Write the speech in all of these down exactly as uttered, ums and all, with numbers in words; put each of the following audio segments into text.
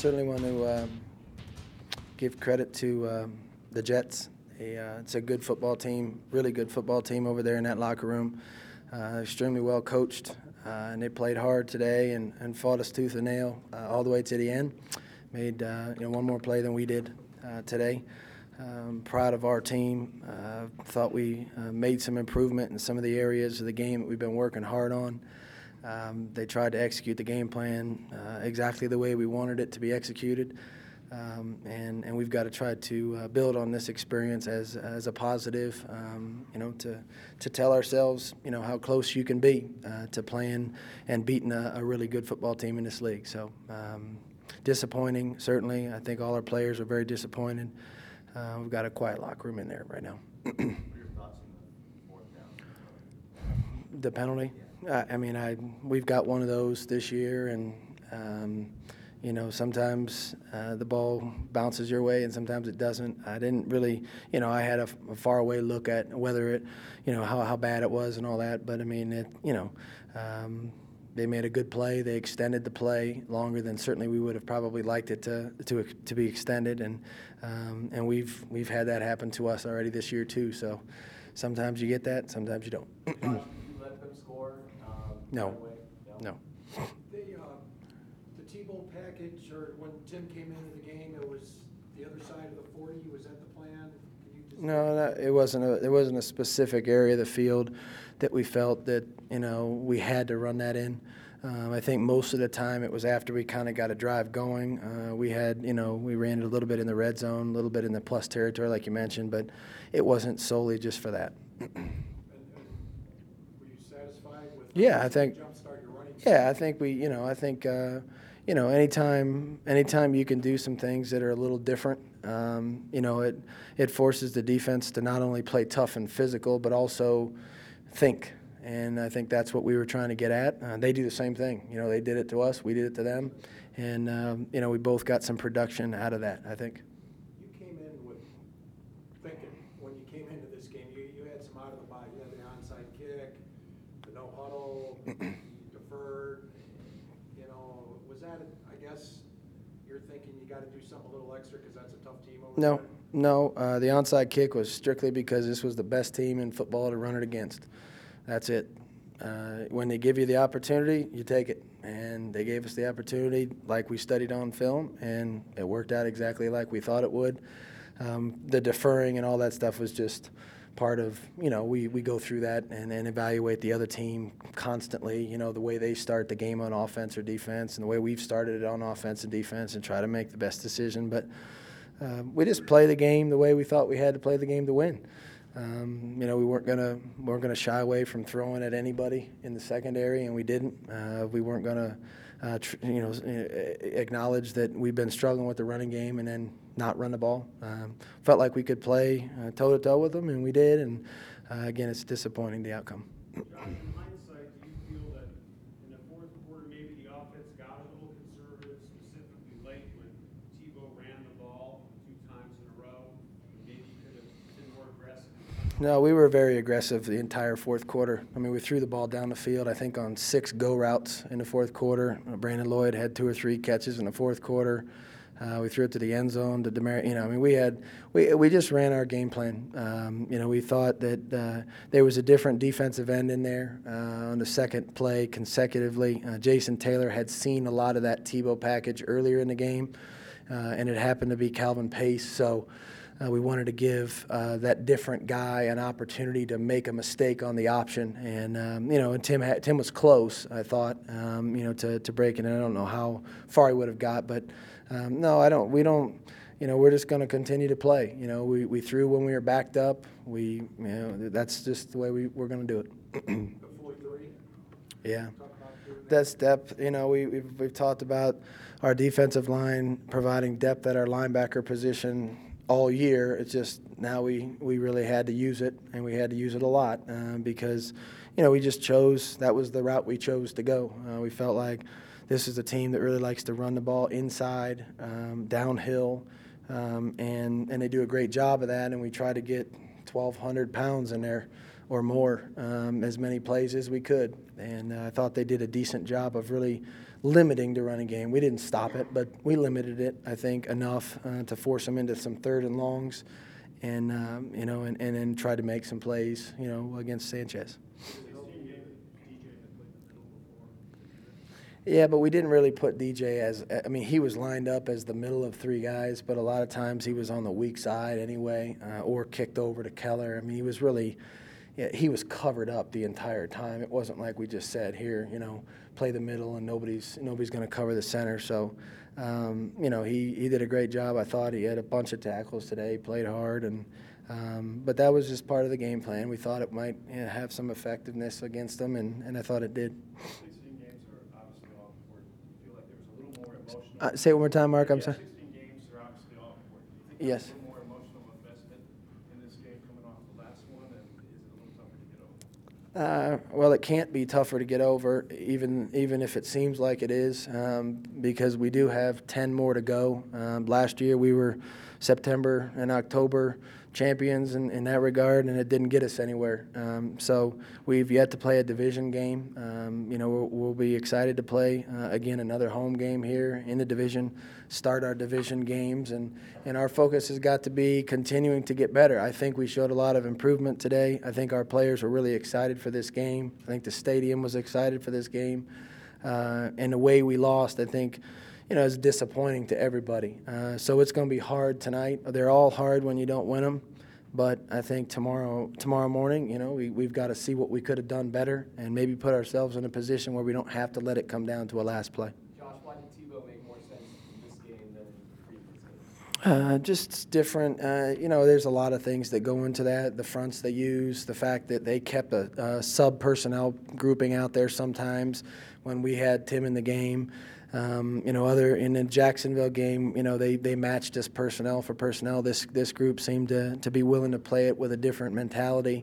certainly want to um, give credit to um, the Jets. A, uh, it's a good football team, really good football team over there in that locker room. Uh, extremely well coached, uh, and they played hard today and, and fought us tooth and nail uh, all the way to the end. Made uh, you know one more play than we did uh, today. Um, proud of our team. Uh, thought we uh, made some improvement in some of the areas of the game that we've been working hard on. Um, they tried to execute the game plan uh, exactly the way we wanted it to be executed. Um, and, and we've got to try to uh, build on this experience as as a positive, um, you know, to to tell ourselves, you know, how close you can be uh, to playing and beating a, a really good football team in this league. So um, disappointing, certainly. I think all our players are very disappointed. Uh, we've got a quiet locker room in there right now. What are your thoughts on the fourth down? The penalty? Yeah. I, I mean, I we've got one of those this year, and um, you know, sometimes uh, the ball bounces your way and sometimes it doesn't. I didn't really, you know, I had a, a faraway look at whether it, you know, how, how bad it was and all that. But, I mean, it, you know, um, they made a good play. They extended the play longer than certainly we would have probably liked it to to, to be extended. And um, and we've we've had that happen to us already this year too. So sometimes you get that, sometimes you don't. Did you let them score? Um, no. Right away? No. The, uh, the Tebow package, or when Tim came into the game, it was the other side of the forty. Was that the plan? Can you just No, that, it wasn't. A, it wasn't a specific area of the field that we felt that you know we had to run that in. Um, I think most of the time it was after we kind of got a drive going. Uh, we had, you know, we ran it a little bit in the red zone, a little bit in the plus territory, like you mentioned, but it wasn't solely just for that. And, and were you satisfied with? Yeah, I think. Jumpstart your running. Yeah, I think we, you know, I think, uh, you know, anytime, anytime you can do some things that are a little different, um, you know, it it forces the defense to not only play tough and physical, but also think. And I think that's what we were trying to get at. Uh, they do the same thing. You know, they did it to us, we did it to them, and um, you know, we both got some production out of that, I think. You came in with thinking when you came into this game. You you had some out of the box. You had the onside kick, the no huddle, you deferred. You know, was that? I guess you're thinking you got to do something a little extra because that's a tough team over No, there. no. Uh, the onside kick was strictly because this was the best team in football to run it against. That's it. Uh, when they give you the opportunity, you take it. And they gave us the opportunity like we studied on film, and it worked out exactly like we thought it would. Um, the deferring and all that stuff was just part of, you know, we, we go through that and, and evaluate the other team constantly, you know, the way they start the game on offense or defense and the way we've started it on offense and defense and try to make the best decision. But uh, we just play the game the way we thought we had to play the game to win. Um, you know, we weren't gonna weren't gonna shy away from throwing at anybody in the secondary, and we didn't. Uh, we weren't gonna, uh, tr- you know, acknowledge that we've been struggling with the running game and then not run the ball. Um, felt like we could play uh, toe to toe with them, and we did. And uh, again, it's disappointing the outcome. Josh, in hindsight, do you feel that in the fourth quarter maybe the offense got a little conservative, specifically late when Tebow ran the ball two times in a row? Maybe you could have been more aggressive? No, we were very aggressive the entire fourth quarter. I mean, we threw the ball down the field, I think, on six go routes in the fourth quarter. Uh, Brandon Lloyd had two or three catches in the fourth quarter. Uh, we threw it to the end zone to Demar. You know, I mean, we had we we just ran our game plan. Um, you know, we thought that uh, there was a different defensive end in there uh, on the second play consecutively. Uh, Jason Taylor had seen a lot of that Tebow package earlier in the game, uh, and it happened to be Calvin Pace. So. Uh, we wanted to give uh, that different guy an opportunity to make a mistake on the option, and um, you know, and Tim had, Tim was close, I thought, um, you know, to to break it. And I don't know how far he would have got, but um, no, I don't. We don't. You know, we're just going to continue to play. You know, we, we threw when we were backed up. We, you know, that's just the way we we're going to do it. The forty-three. Yeah. Talk about doing that. That's depth. You know, we we've, we've talked about our defensive line providing depth at our linebacker position all year. It's just now we, we really had to use it, and we had to use it a lot uh, because, you know, we just chose, that was the route we chose to go. Uh, we felt like this is a team that really likes to run the ball inside, um, downhill, um, and, and they do a great job of that, and we try to get twelve hundred pounds in there or more, um, as many plays as we could. And uh, I thought they did a decent job of really limiting the running game. We didn't stop it, but we limited it, I think, enough uh, to force them into some third and longs, and um, you know, and, and then try to make some plays, you know, against Sanchez. Yeah, but we didn't really put D J as – I mean, he was lined up as the middle of three guys, but a lot of times he was on the weak side anyway, uh, or kicked over to Keller. I mean, he was really – yeah, he was covered up the entire time. It wasn't like we just said, here, you know, play the middle and nobody's nobody's going to cover the center. So, um, you know, he, he did a great job. I thought he had a bunch of tackles today, he played hard. and um, But that was just part of the game plan. We thought it might you know, have some effectiveness against them, and, and I thought it did. Uh, say it one more time, Mark. I'm sorry. sixteen games are obviously all important. Yes. A little more emotional investment in this game coming off the last one, and is it a little tougher to get over? Uh, well, it can't be tougher to get over, even even if it seems like it is, um, because we do have ten more to go. Um, last year we were September and October champions in, in that regard, and it didn't get us anywhere. Um, so we've yet to play a division game. Um, you know, we'll, we'll be excited to play uh, again another home game here in the division, start our division games, and and our focus has got to be continuing to get better. I think we showed a lot of improvement today. I think our players were really excited for this game. I think the stadium was excited for this game, uh, and the way we lost, I think, you know, is disappointing to everybody. Uh, so it's going to be hard tonight. They're all hard when you don't win them. But I think tomorrow tomorrow morning, you know, we, we've got to see what we could have done better and maybe put ourselves in a position where we don't have to let it come down to a last play. Josh, why did Tebow make more sense in this game than previous games? Uh, just different. Uh, you know, there's a lot of things that go into that. The fronts they use, the fact that they kept a, a sub-personnel grouping out there sometimes when we had Tim in the game. Um, you know, other in the Jacksonville game, you know, they, they matched us personnel for personnel. This this group seemed to, to be willing to play it with a different mentality.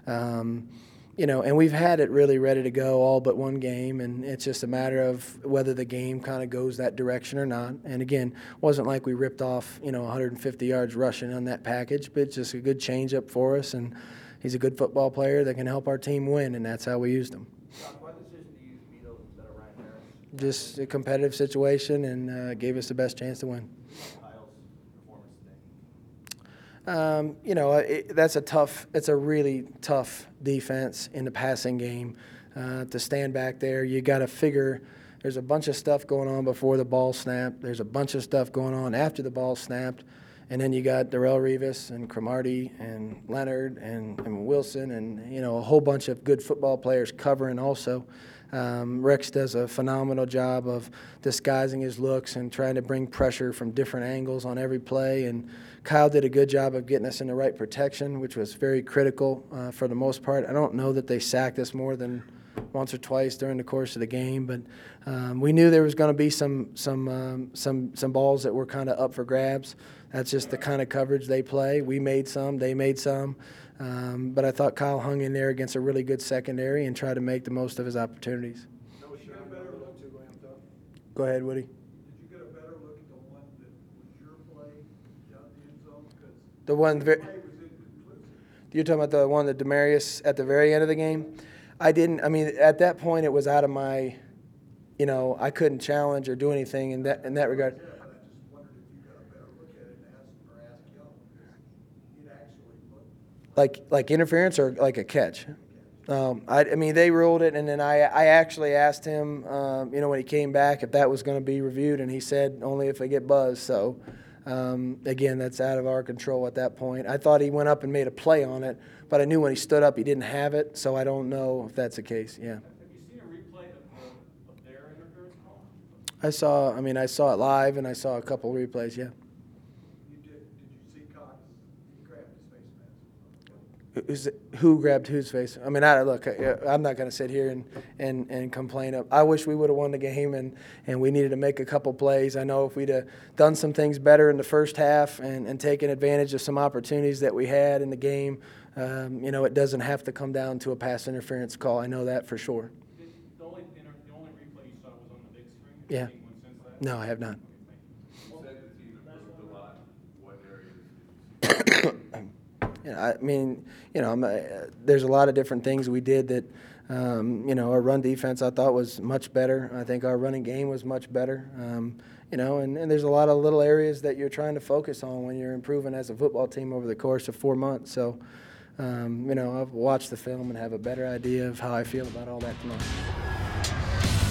Um, you know, and we've had it really ready to go all but one game, and it's just a matter of whether the game kind of goes that direction or not. And again, wasn't like we ripped off, you know, one hundred fifty yards rushing on that package, but it's just a good change-up for us, and he's a good football player that can help our team win, and that's how we used him. Why the decision to use Vito instead of Ryan Harris? Just a competitive situation, and uh, gave us the best chance to win. Kyle's performance today. Um, you know, it, that's a tough. It's a really tough defense in the passing game. Uh, to stand back there, you got to figure. There's a bunch of stuff going on before the ball snapped. There's a bunch of stuff going on after the ball snapped, and then you got Darrelle Revis and Cromartie and Leonard and, and Wilson and you know a whole bunch of good football players covering also. Um, Rex does a phenomenal job of disguising his looks and trying to bring pressure from different angles on every play. And Kyle did a good job of getting us in the right protection, which was very critical uh, for the most part. I don't know that they sacked us more than once or twice during the course of the game, but um, we knew there was going to be some some um, some some balls that were kind of up for grabs. That's just the kind of coverage they play. We made some, they made some. Um, but I thought Kyle hung in there against a really good secondary and tried to make the most of his opportunities. Did you get a better look to Graham, though? Go ahead, Woody. Did you get a better look at the one that was your play down the end zone? Because The one, the ver- play was inconclusive. you're talking about the one that Demarius at the very end of the game? I didn't, I mean, at that point it was out of my, you know, I couldn't challenge or do anything in that in that regard. Yeah, but I just wondered if you got a better look at it and asked, or asked Kell, because it actually looked Like like interference or like a catch? Um, I, I mean, they ruled it, and then I, I actually asked him, um, you know, when he came back if that was going to be reviewed, and he said only if I get buzzed. So, um, again, that's out of our control at that point. I thought he went up and made a play on it, but I knew when he stood up he didn't have it, so I don't know if that's the case. Yeah. Have you seen a replay of, the, of their interference call? I saw, I mean, I saw it live, and I saw a couple replays, yeah. You did, did you see Cox? He grabbed his face mask. Who's, who grabbed whose face? I mean, I look. I- I'm not going to sit here and, and, and complain. Of, I wish we would have won the game, and, and we needed to make a couple plays. I know if we'd have done some things better in the first half and, and taken advantage of some opportunities that we had in the game, um, you know, it doesn't have to come down to a pass interference call. I know that for sure. Did, the only inter, the only replay you saw was on the big screen? Yeah. Have you seen one since that? No, I have not. Okay, thank you. You said the team improved a lot. What areas did you see? you know, I mean, you know, I'm, uh, there's a lot of different things we did that, um, you know, our run defense I thought was much better. I think our running game was much better. Um, you know, and, and there's a lot of little areas that you're trying to focus on when you're improving as a football team over the course of four months. So, um, you know, I've watched the film and have a better idea of how I feel about all that tonight.